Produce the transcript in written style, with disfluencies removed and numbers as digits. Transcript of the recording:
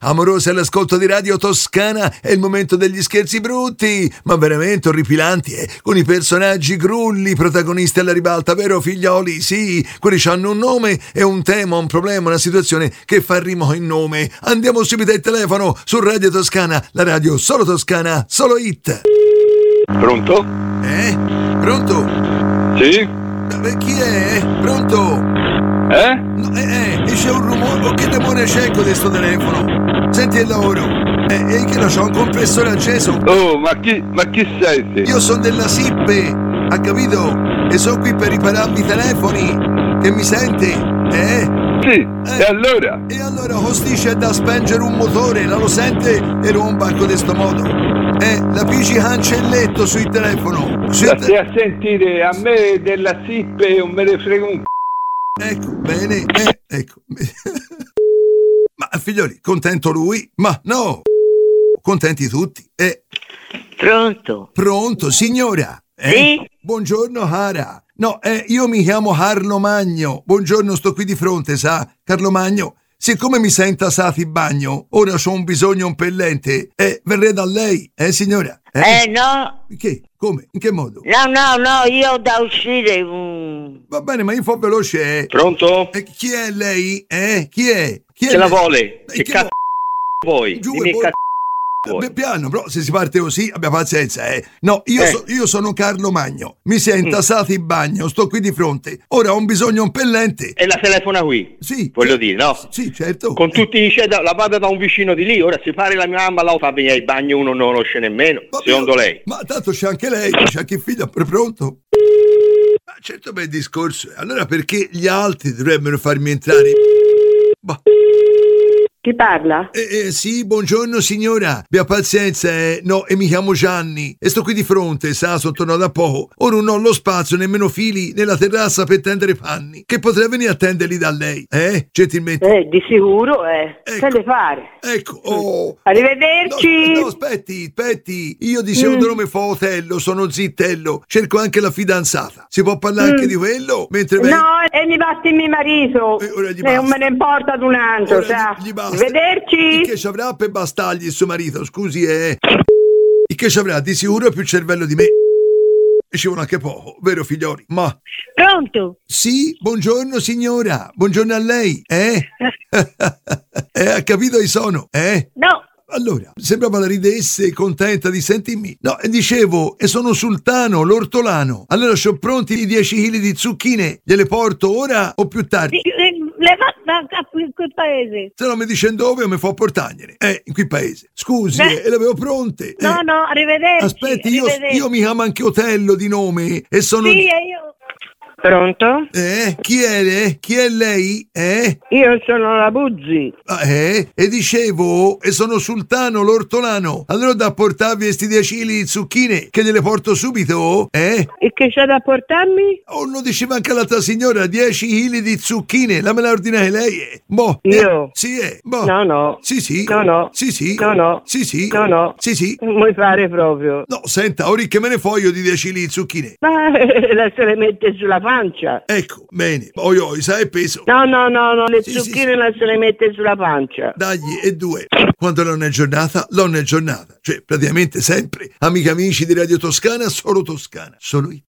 amorosi all'ascolto di Radio Toscana, è il momento degli scherzi brutti, ma veramente orripilanti, con i personaggi grulli, protagonisti alla ribalta, vero figlioli? Sì, quelli hanno un nome e un tema, un problema, una situazione che fa rimo in nome. Andiamo subito al telefono su Radio Toscana, la radio solo toscana, solo hit. Pronto? Pronto? Sì? Chi è? Pronto? No, c'è un rumore, oh, che demone c'è con questo telefono? Senti il lavoro, che c'ho un compressore acceso. Oh, ma chi sei te? Io sono della SIP, ha capito? E sono qui per ripararmi i telefoni, che mi sente? Sì, e allora? E allora Hostisce è da spengere un motore, la lo sente e rompa con questo modo. La pici cancelletto sul telefono. Stai a sentire, a me della SIP non me ne frega un Ecco, bene, ecco. Ma figlioli, contento lui? Ma no! Contenti tutti? Pronto? Pronto, signora? Sì? Buongiorno, Cara. No, io mi chiamo Carlo Magno. Buongiorno, sto qui di fronte, sa? Carlo Magno. Siccome mi sei intasato in bagno, ora c'ho un bisogno impellente, verrei da lei, signora? No. Che? Come? In che modo? No, io ho da uscire. Va bene, ma io fo veloce, Pronto? Chi è lei? Chi è? Chi è Ce la lei? vuole? Che che cazzo vuoi? Giù Dimmi e che poi- cazzo vuoi? Piano, però se si parte così abbia pazienza, No, io sono Carlo Magno. Mi si è intasato in bagno, sto qui di fronte. Ora ho un bisogno impellente. E la telefona qui? Sì. Voglio dire, no? Sì, certo. Con tutti i la vado da un vicino di lì, ora se pare la mia mamma la fa venire in bagno uno non lo conosce nemmeno, secondo lei? Ma tanto c'è anche lei, c'è anche il figlio pronto. Ma certo, bel discorso. Allora perché gli altri dovrebbero farmi entrare? Bah. Chi parla? Sì, buongiorno signora. Abbia pazienza, No, e mi chiamo Gianni. E sto qui di fronte, sa, sono tornato da poco. Ora non ho lo spazio, nemmeno fili nella terrazza per tendere panni. Che potrei venire a tenderli da lei, gentilmente? Di sicuro, Ecco. Se le fare. Ecco, oh. Arrivederci. No, aspetti. Io di secondo nome fa Otello, sono zittello. Cerco anche la fidanzata. Si può parlare anche di quello? Mentre No, e mi basti mio marito. Ora gli Non basta. me ne importa d'un altro, Ora sa. gli basta. Arrivederci. Che ci avrà per bastargli il suo marito, scusi, E che ci avrà di sicuro più cervello di me. E ci vuole anche poco, vero figlioli? Ma Pronto? sì, buongiorno signora, buongiorno a lei, ha capito chi sono, No. Allora, sembrava la ridesse, contenta di sentirmi. No, e dicevo, e sono sultano, l'ortolano. Allora, c'ho pronti i 10 kg di zucchine. Gliele porto ora o più tardi? Le va in quel paese. Se no mi dice dove mi fa portagnene. In quel paese. Scusi, Beh. le avevo pronte. No, arrivederci. Aspetti, arrivederci. io mi chiamo anche Otello di nome e sono... Sì, e io... Pronto? Chi è? Chi è lei? Io sono la Buzzi. E dicevo, e sono sultano l'ortolano. Allora da portarvi questi 10 kg di zucchine, che gliele porto subito? E che c'è da portarmi? Oh, lo diceva anche l'altra signora, 10 kg di zucchine, la me la ordinai lei. Boh. Io? Sì, boh. No. Sì. No. Sì. No. Sì. No. Sì. Non mi pare proprio. No, senta, ora che me ne foglio di 10 kg di zucchine. Ma la se le mette sulla pancia. Ecco, bene. Oi, sai il peso? No, le Sì, zucchine sì. la se le mette sulla pancia. Dagli, e 2. Quando non è giornata, non è giornata. Cioè, praticamente sempre. Amici di Radio Toscana, solo Toscana. Solo io.